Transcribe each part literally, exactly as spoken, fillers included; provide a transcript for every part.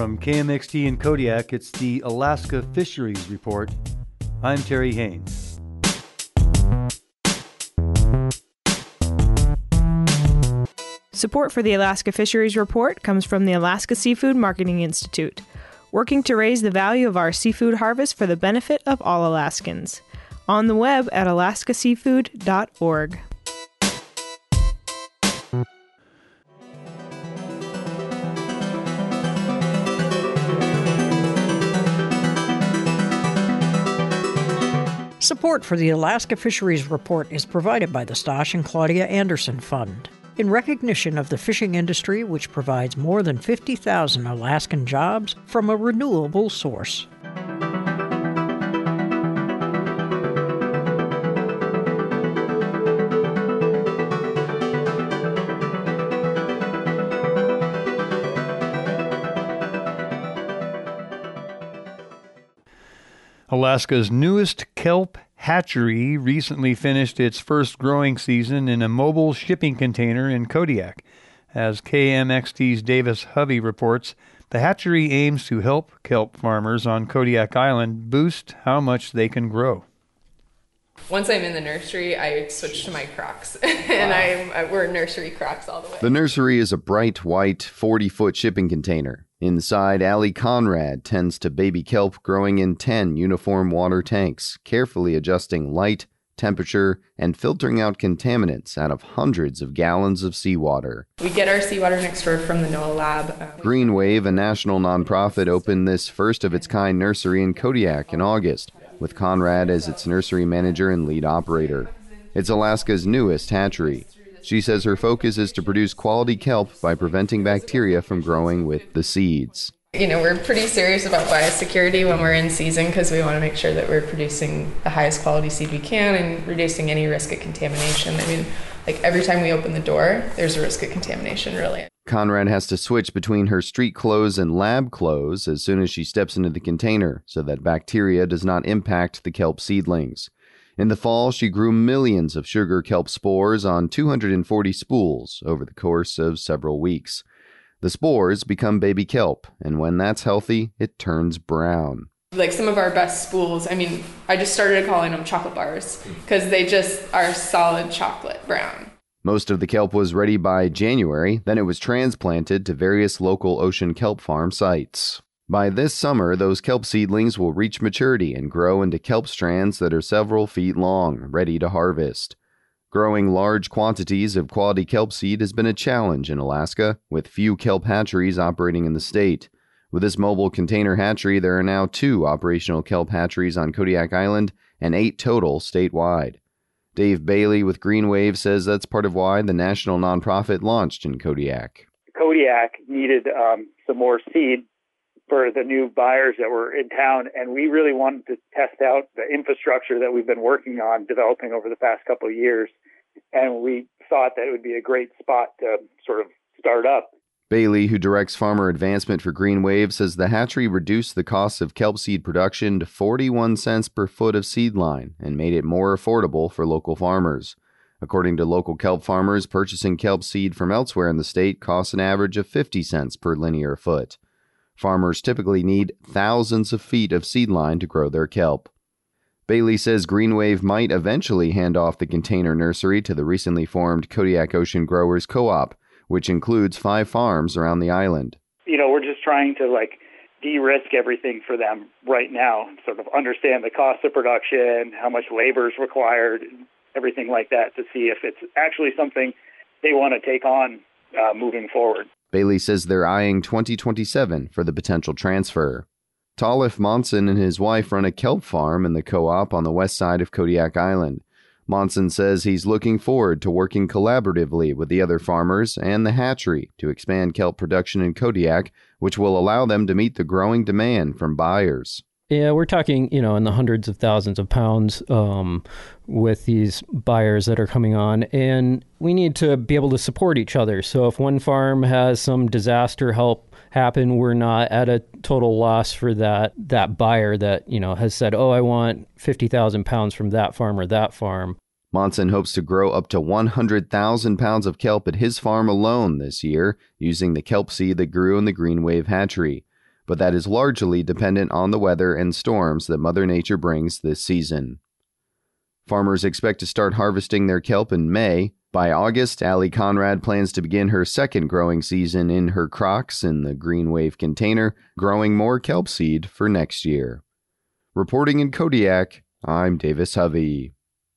From K M X T in Kodiak, it's the Alaska Fisheries Report. I'm Terry Haynes. Support for the Alaska Fisheries Report comes from the Alaska Seafood Marketing Institute, working to raise the value of our seafood harvest for the benefit of all Alaskans. On the web at alaska seafood dot org. Support for the Alaska Fisheries Report is provided by the Stosh and Claudia Anderson Fund, in recognition of the fishing industry, which provides more than fifty thousand Alaskan jobs from a renewable source. Alaska's newest kelp hatchery recently finished its first growing season in a mobile shipping container in Kodiak. As K M X T's Davis Hovey reports, the hatchery aims to help kelp farmers on Kodiak Island boost how much they can grow. Once I'm in the nursery, I switch to my Crocs, and wow. I'm, I, we're nursery Crocs all the way. The nursery is a bright white forty-foot shipping container. Inside, Allie Conrad tends to baby kelp growing in ten uniform water tanks, carefully adjusting light, temperature, and filtering out contaminants out of hundreds of gallons of seawater. We get our seawater next door from the NOAA lab. Um, Green Wave, a national nonprofit, opened this first-of-its-kind nursery in Kodiak in August, with Conrad as its nursery manager and lead operator. It's Alaska's newest hatchery. She says her focus is to produce quality kelp by preventing bacteria from growing with the seeds. You know, we're pretty serious about biosecurity when we're in season because we want to make sure that we're producing the highest quality seed we can and reducing any risk of contamination. I mean, like every time we open the door, there's a risk of contamination, really. Conrad has to switch between her street clothes and lab clothes as soon as she steps into the container so that bacteria does not impact the kelp seedlings. In the fall, she grew millions of sugar kelp spores on two hundred forty spools over the course of several weeks. The spores become baby kelp, and when that's healthy, it turns brown. Like some of our best spools, I mean, I just started calling them chocolate bars because they just are solid chocolate brown. Most of the kelp was ready by January, then it was transplanted to various local ocean kelp farm sites. By this summer, those kelp seedlings will reach maturity and grow into kelp strands that are several feet long, ready to harvest. Growing large quantities of quality kelp seed has been a challenge in Alaska, with few kelp hatcheries operating in the state. With this mobile container hatchery, there are now two operational kelp hatcheries on Kodiak Island and eight total statewide. Dave Bailey with Green Wave says that's part of why the national nonprofit launched in Kodiak. Kodiak needed um, some more seed for the new buyers that were in town, and we really wanted to test out the infrastructure that we've been working on developing over the past couple of years, and we thought that it would be a great spot to sort of start up. Bailey, who directs farmer advancement for Green Wave, says the hatchery reduced the cost of kelp seed production to forty-one cents per foot of seed line and made it more affordable for local farmers. According to local kelp farmers, purchasing kelp seed from elsewhere in the state costs an average of fifty cents per linear foot. Farmers typically need thousands of feet of seed line to grow their kelp. Bailey says Green Wave might eventually hand off the container nursery to the recently formed Kodiak Ocean Growers Co-op, which includes five farms around the island. You know, we're just trying to, like, de-risk everything for them right now, sort of understand the cost of production, how much labor is required, everything like that, to see if it's actually something they want to take on uh, moving forward. Bailey says they're eyeing twenty twenty-seven for the potential transfer. Talif Monson and his wife run a kelp farm in the co-op on the west side of Kodiak Island. Monson says he's looking forward to working collaboratively with the other farmers and the hatchery to expand kelp production in Kodiak, which will allow them to meet the growing demand from buyers. Yeah, we're talking, you know, in the hundreds of thousands of pounds um, with these buyers that are coming on, and we need to be able to support each other. So if one farm has some disaster help happen, we're not at a total loss for that that buyer that, you know, has said, oh, I want fifty thousand pounds from that farm or that farm. Monson hopes to grow up to one hundred thousand pounds of kelp at his farm alone this year, using the kelp seed that grew in the Green Wave hatchery. but that is largely dependent on the weather and storms that Mother Nature brings this season. Farmers expect to start harvesting their kelp in May. By August, Allie Conrad plans to begin her second growing season in her crocks in the Green Wave container, growing more kelp seed for next year. Reporting in Kodiak, I'm Davis Hovey.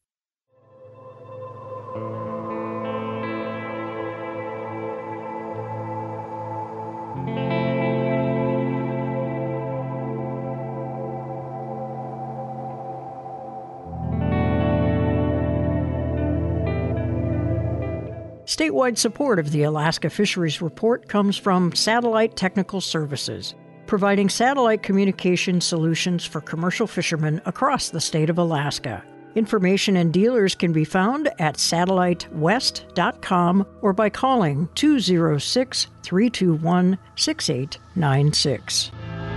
Statewide support of the Alaska Fisheries Report comes from Satellite Technical Services, providing satellite communication solutions for commercial fishermen across the state of Alaska. Information and dealers can be found at satellite west dot com or by calling two oh six, three two one, six eight nine six.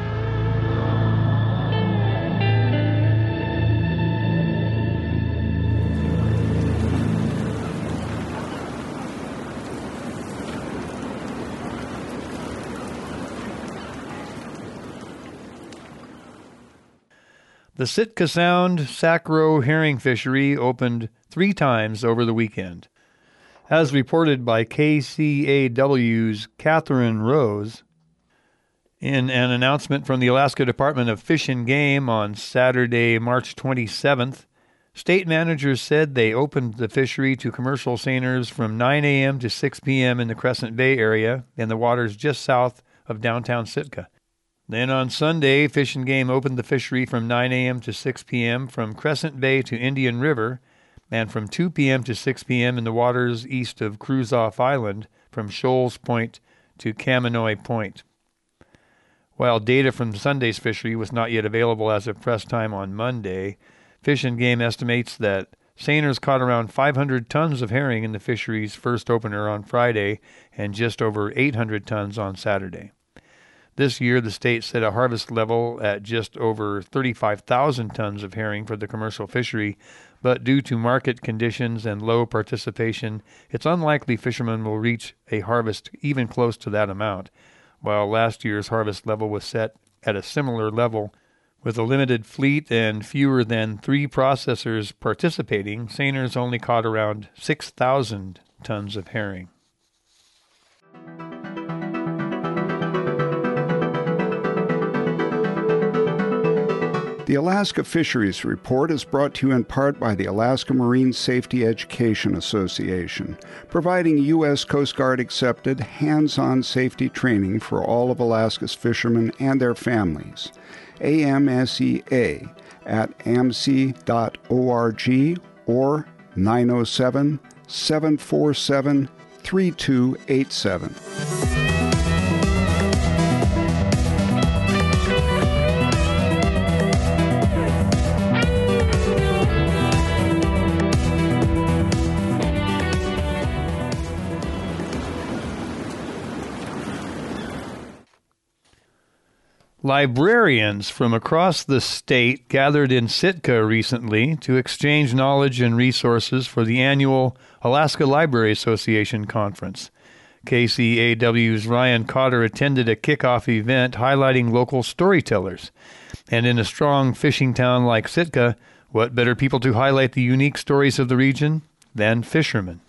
The Sitka Sound Sacro herring fishery opened three times over the weekend. As reported by K C A W's Catherine Rose, in an announcement from the Alaska Department of Fish and Game on Saturday, March twenty-seventh, state managers said they opened the fishery to commercial seiners from nine a.m. to six p.m. in the Crescent Bay area in the waters just south of downtown Sitka. Then on Sunday, Fish and Game opened the fishery from nine a.m. to six p.m. from Crescent Bay to Indian River, and from two p.m. to six p.m. in the waters east of Kruzof Island from Shoals Point to Kaminoy Point. While data from Sunday's fishery was not yet available as of press time on Monday, Fish and Game estimates that seiners caught around five hundred tons of herring in the fishery's first opener on Friday and just over eight hundred tons on Saturday. This year, the state set a harvest level at just over thirty-five thousand tons of herring for the commercial fishery, but due to market conditions and low participation, it's unlikely fishermen will reach a harvest even close to that amount, while last year's harvest level was set at a similar level. With a limited fleet and fewer than three processors participating, seiners only caught around six thousand tons of herring. The Alaska Fisheries Report is brought to you in part by the Alaska Marine Safety Education Association, providing U S Coast Guard accepted hands-on safety training for all of Alaska's fishermen and their families. A M S E A at A M S E dot org or nine oh seven, seven four seven, three two eight seven. Librarians from across the state gathered in Sitka recently to exchange knowledge and resources for the annual Alaska Library Association Conference. K C A W's Ryan Cotter attended a kickoff event highlighting local storytellers. And in a strong fishing town like Sitka, what better people to highlight the unique stories of the region than fishermen?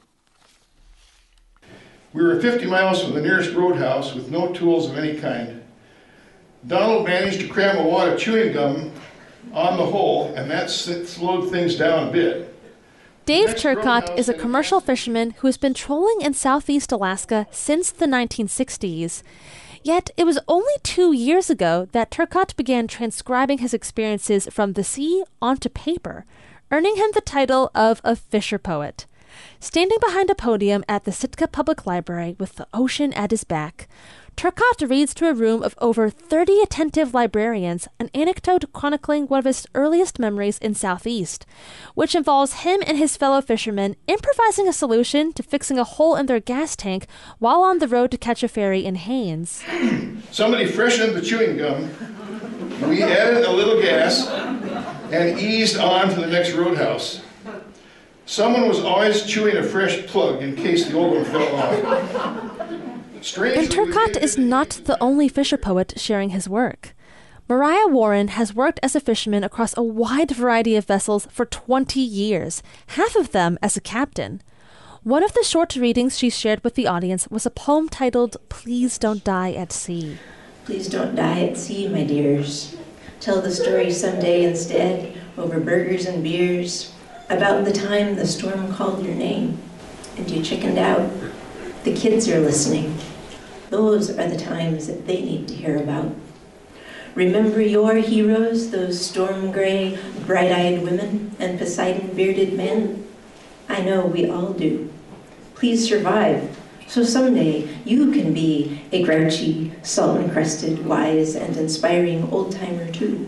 We were fifty miles from the nearest roadhouse with no tools of any kind. Donald managed to cram a wad of chewing gum on the hole, and that slowed things down a bit. Dave Turcotte is a commercial fisherman who has been trolling in southeast Alaska since the nineteen sixties. Yet it was only two years ago that Turcotte began transcribing his experiences from the sea onto paper, earning him the title of a fisher poet. Standing behind a podium at the Sitka Public Library with the ocean at his back, Turcotte reads to a room of over thirty attentive librarians an anecdote chronicling one of his earliest memories in Southeast, which involves him and his fellow fishermen improvising a solution to fixing a hole in their gas tank while on the road to catch a ferry in Haines. Somebody freshened the chewing gum. We added a little gas and eased on to the next roadhouse. Someone was always chewing a fresh plug in case the old one fell off. And Turcotte is not the only fisher poet sharing his work. Mariah Warren has worked as a fisherman across a wide variety of vessels for twenty years, half of them as a captain. One of the short readings she shared with the audience was a poem titled Please Don't Die at Sea. Please don't die at sea, my dears. Tell the story someday instead, over burgers and beers, about the time the storm called your name and you chickened out. The kids are listening. Those are the times that they need to hear about. Remember your heroes, those storm-gray, bright-eyed women and Poseidon-bearded men? I know we all do. Please survive, so someday you can be a grouchy, salt-encrusted, wise, and inspiring old-timer too.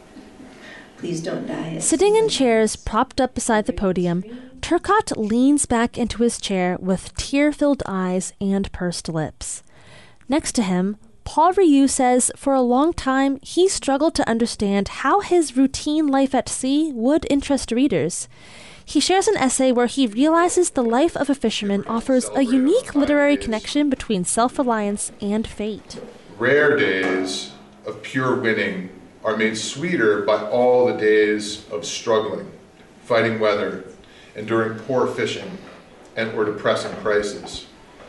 Please don't die. Sitting in chairs propped up beside the podium, Turcotte leans back into his chair with tear-filled eyes and pursed lips. Next to him, Paul Rioux says for a long time he struggled to understand how his routine life at sea would interest readers. He shares an essay where he realizes the life of a fisherman offers a unique literary connection between self-reliance and fate. Rare days of pure winning are made sweeter by all the days of struggling, fighting weather, enduring poor fishing, and or depressing prices.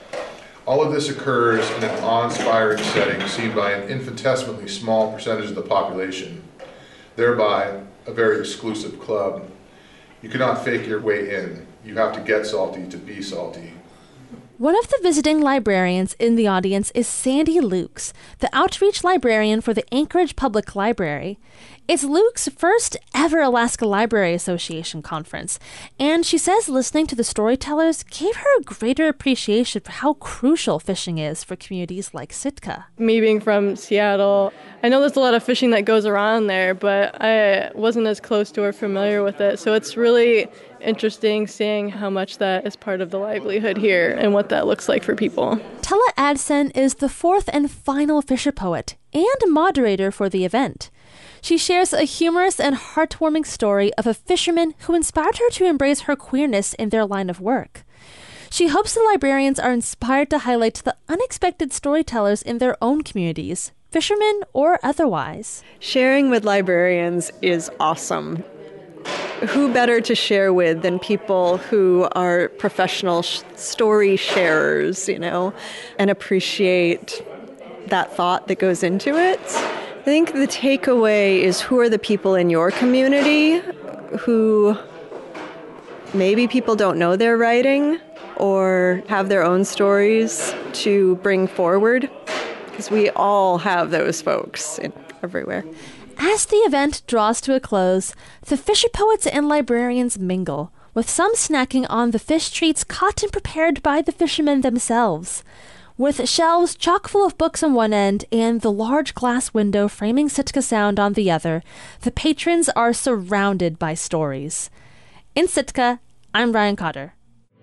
All of this occurs in an awe-inspiring setting seen by an infinitesimally small percentage of the population, thereby a very exclusive club. You cannot fake your way in. You have to get salty to be salty. One of the visiting librarians in the audience is Sandy Lukes, the outreach librarian for the Anchorage Public Library. It's Lukes' first ever Alaska Library Association conference, and she says listening to the storytellers gave her a greater appreciation for how crucial fishing is for communities like Sitka. Me being from Seattle, I know there's a lot of fishing that goes around there, but I wasn't as close to or familiar with it, so it's really interesting seeing how much that is part of the livelihood here and what that looks like for people. Tella Adsen is the fourth and final fisher poet and moderator for the event. She shares a humorous and heartwarming story of a fisherman who inspired her to embrace her queerness in their line of work. She hopes the librarians are inspired to highlight the unexpected storytellers in their own communities, fishermen or otherwise. Sharing with librarians is awesome. Who better to share with than people who are professional sh- story sharers, you know, and appreciate that thought that goes into it. I think the takeaway is who are the people in your community who maybe people don't know they're writing or have their own stories to bring forward, because we all have those folks in, everywhere. As the event draws to a close, the fisher poets and librarians mingle, with some snacking on the fish treats caught and prepared by the fishermen themselves. With shelves chock full of books on one end and the large glass window framing Sitka Sound on the other, the patrons are surrounded by stories. In Sitka, I'm Ryan Cotter.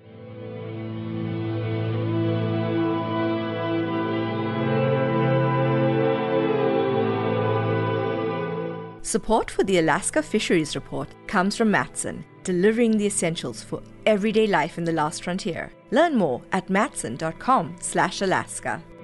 Support for the Alaska Fisheries Report comes from Matson, delivering the essentials for everyday life in the last frontier. Learn more at matson dot com slash Alaska.